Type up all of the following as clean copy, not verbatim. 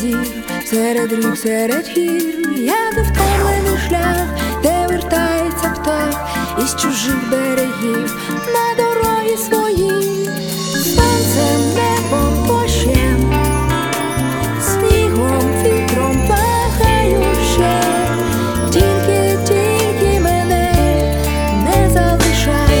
зір, серед рік, серед гір, я невтомлений шлях, де вертається птах із чужих берегів на дорогі свої. Сонцем, небом, дощем, снігом, вітром благаю ще, тільки мене не залишай.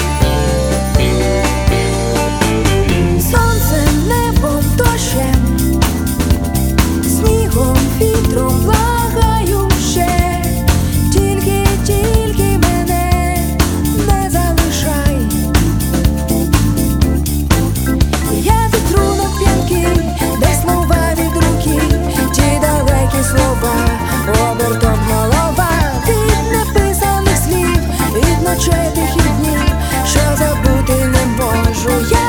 Сонцем, небом, дощем, снігом, вітром благаю ще, тільки мене не залишай. Я вітру на п'янки, де слова від руки, ті далекі слова, обертом голова, від неписаних слів, від ночей тихих днів, що забути не можу я.